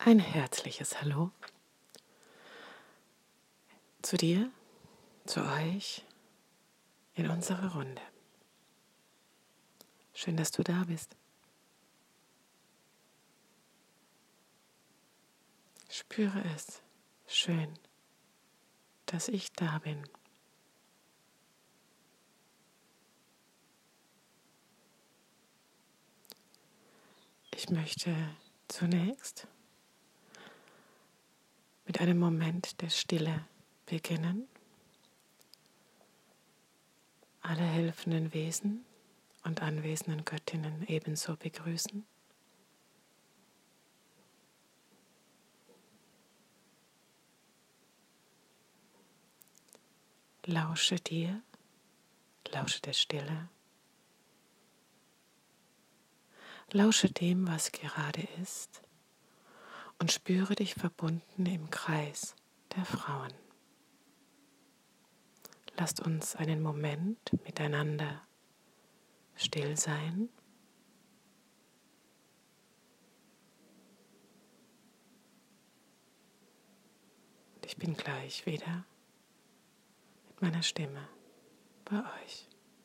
Ein herzliches Hallo zu dir, zu euch in unserer Runde. Schön, dass du da bist. Spüre es. Schön, dass ich da bin. Ich möchte zunächst mit einem Moment der Stille beginnen. Alle helfenden Wesen und anwesenden Göttinnen ebenso begrüßen. Lausche dir, lausche der Stille, lausche dem, was gerade ist und spüre dich verbunden im Kreis der Frauen. Lasst uns einen Moment miteinander still sein. Und ich bin gleich wieder mit meiner Stimme bei euch.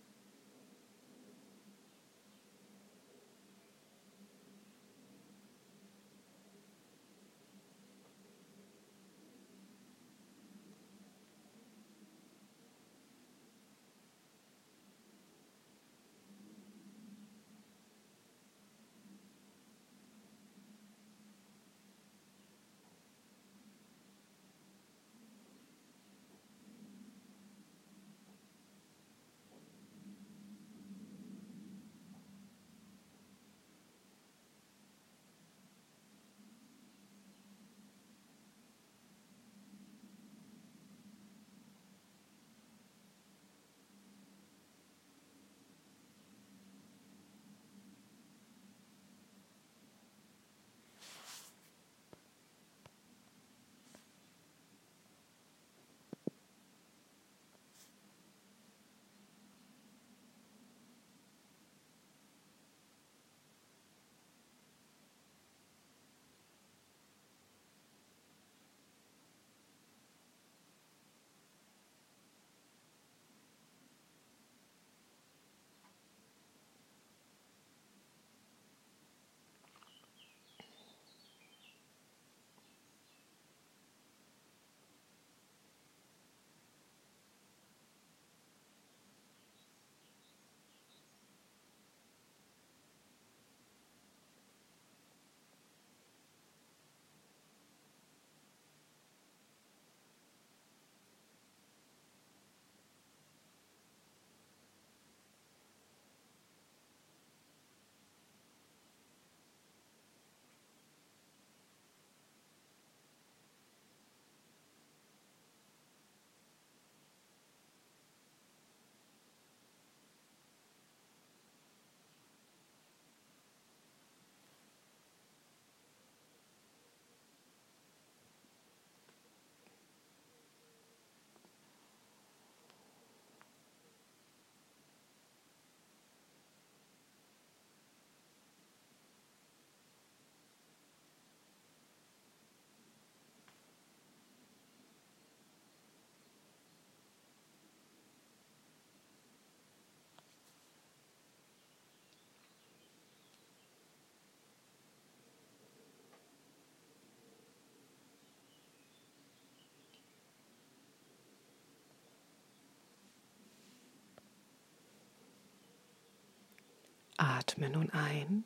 Atme nun ein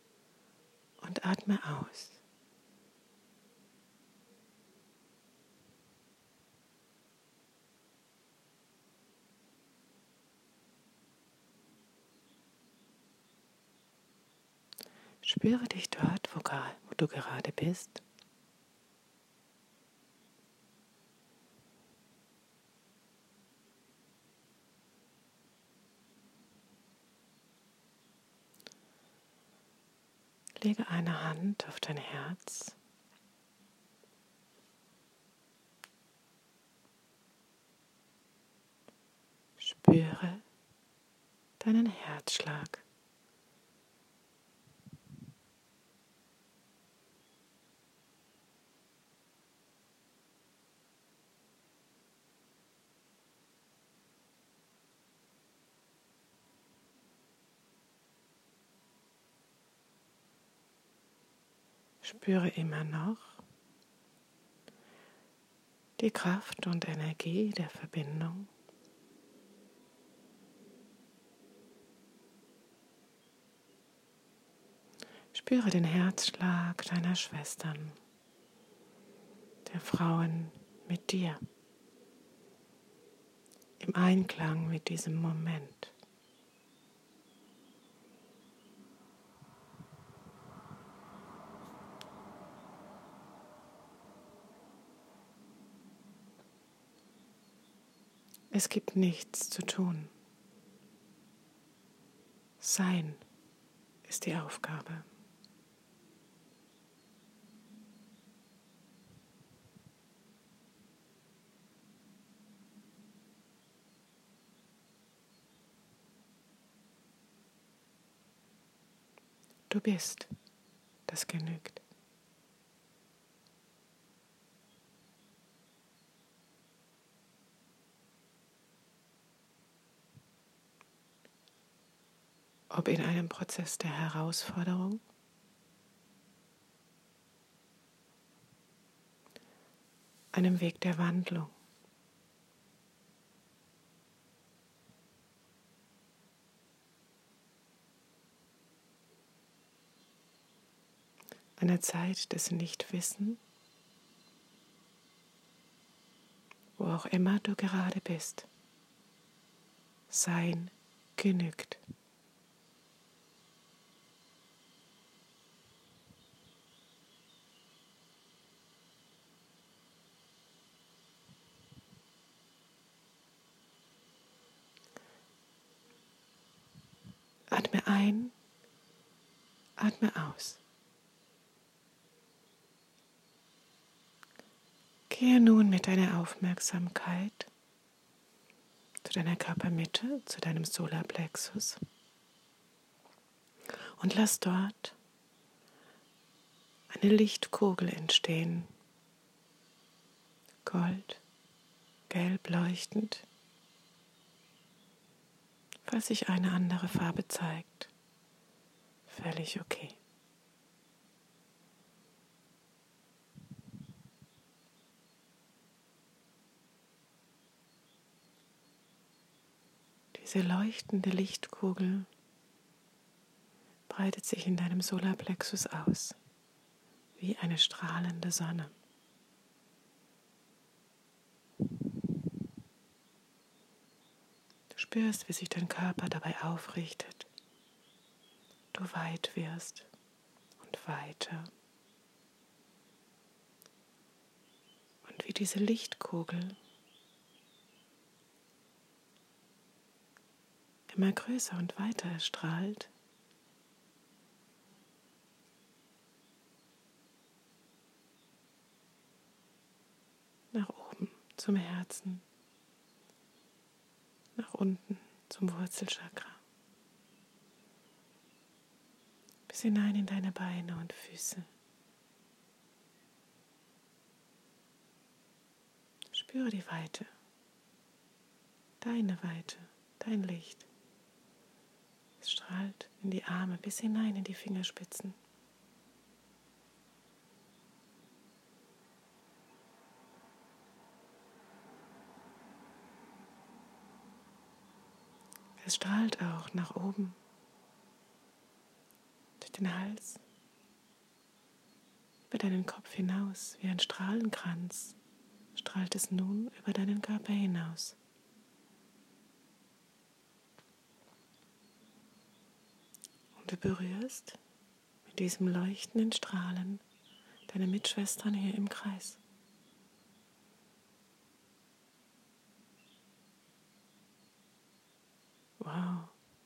und atme aus. Spüre dich dort, wo du gerade bist. Lege eine Hand auf dein Herz. Spüre deinen Herzschlag. Spüre immer noch die Kraft und Energie der Verbindung. Spüre den Herzschlag deiner Schwestern, der Frauen mit dir, im Einklang mit diesem Moment. Es gibt nichts zu tun. Sein ist die Aufgabe. Du bist, das genügt. Ob in einem Prozess der Herausforderung, einem Weg der Wandlung, einer Zeit des Nichtwissen, wo auch immer du gerade bist. Sein genügt. Atme ein, atme aus. Gehe nun mit deiner Aufmerksamkeit zu deiner Körpermitte, zu deinem Solarplexus und lass dort eine Lichtkugel entstehen, gold, gelb leuchtend. Falls sich eine andere Farbe zeigt, völlig okay. Diese leuchtende Lichtkugel breitet sich in deinem Solarplexus aus, wie eine strahlende Sonne. Du spürst, wie sich dein Körper dabei aufrichtet. Du weit wirst und weiter. Und wie diese Lichtkugel immer größer und weiter erstrahlt, nach oben zum Herzen, nach unten zum Wurzelchakra, bis hinein in deine Beine und Füße. Spüre die Weite, deine Weite, dein Licht. Es strahlt in die Arme bis hinein in die Fingerspitzen. Es strahlt auch nach oben, durch den Hals, über deinen Kopf hinaus, wie ein Strahlenkranz, strahlt es nun über deinen Körper hinaus. Und du berührst mit diesem leuchtenden Strahlen deine Mitschwestern hier im Kreis. Wow.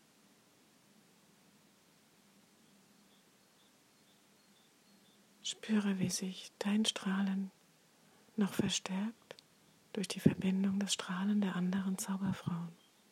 Spüre, wie sich dein Strahlen noch verstärkt durch die Verbindung des Strahlen der anderen Zauberfrauen.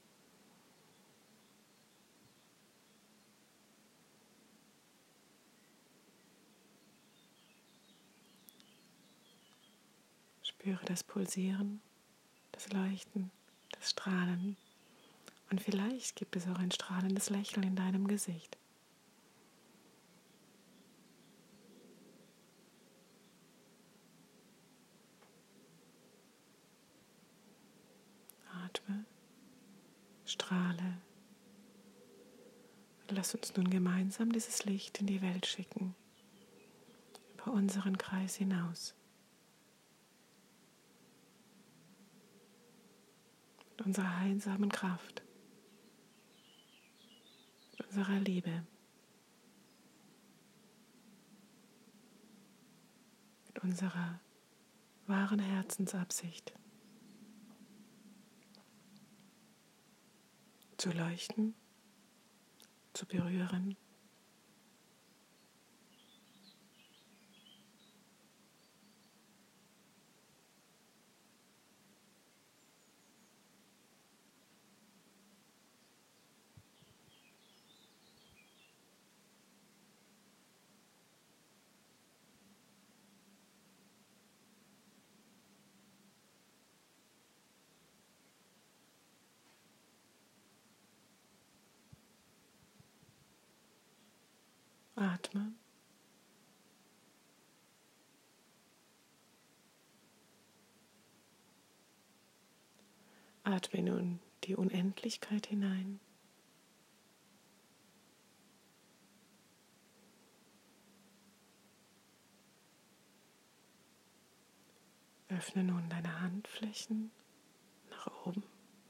Spüre das Pulsieren, das Leuchten, das Strahlen. Und vielleicht gibt es auch ein strahlendes Lächeln in deinem Gesicht. strahle. Lass uns nun gemeinsam dieses Licht in die Welt schicken, über unseren Kreis hinaus. Mit unserer heilsamen Kraft, mit unserer Liebe, mit unserer wahren Herzensabsicht, zu leuchten, zu berühren, atme. Atme nun die Unendlichkeit hinein. Öffne nun deine Handflächen nach oben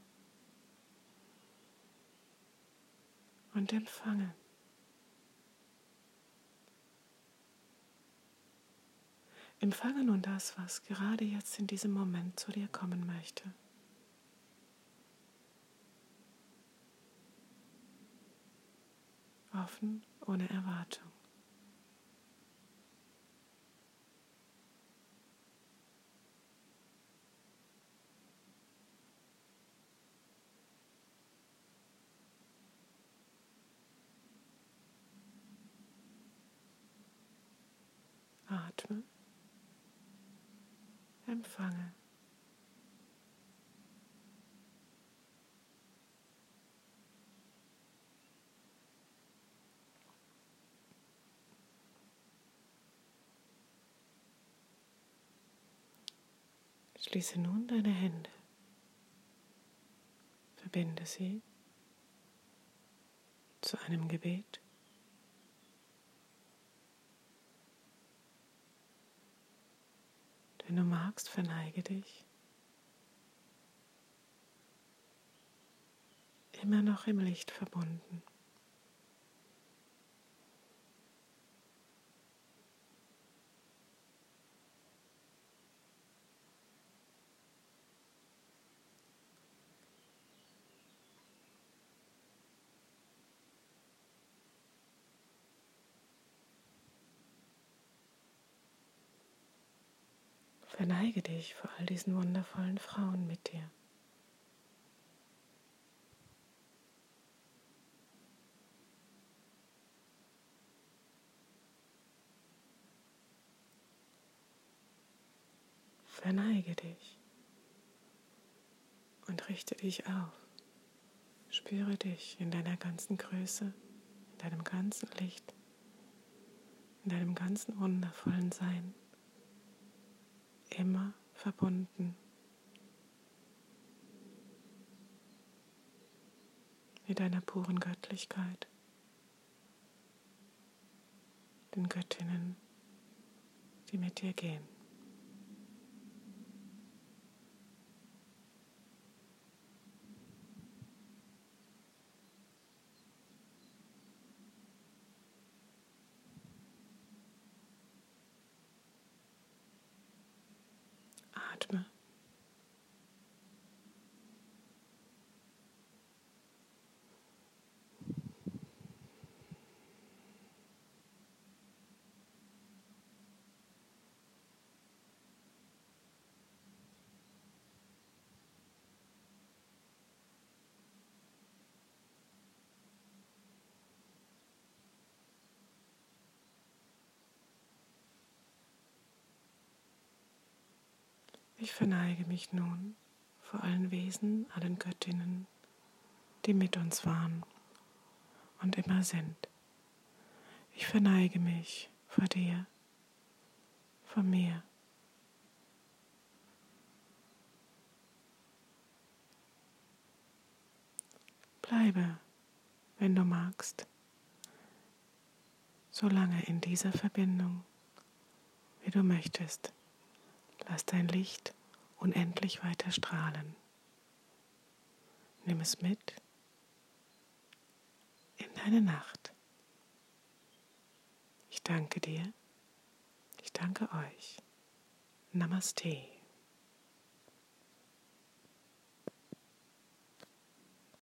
und empfange. Empfange nun das, was gerade jetzt in diesem Moment zu dir kommen möchte. Offen, ohne Erwartung. Atme, empfange. Schließe nun deine Hände. Verbinde sie zu einem Gebet. Wenn du magst, verneige dich. Immer noch im Licht verbunden. Verneige dich vor all diesen wundervollen Frauen mit dir. Verneige dich und richte dich auf. Spüre dich in deiner ganzen Größe, in deinem ganzen Licht, in deinem ganzen wundervollen Sein. Immer verbunden mit deiner puren Göttlichkeit, den Göttinnen, die mit dir gehen. Atme. Ich verneige mich nun vor allen Wesen, allen Göttinnen, die mit uns waren und immer sind. Ich verneige mich vor dir, vor mir. Bleibe, wenn du magst, so lange in dieser Verbindung, wie du möchtest. Lass dein Licht unendlich weiter strahlen. Nimm es mit in deine Nacht. Ich danke dir. Ich danke euch. Namaste.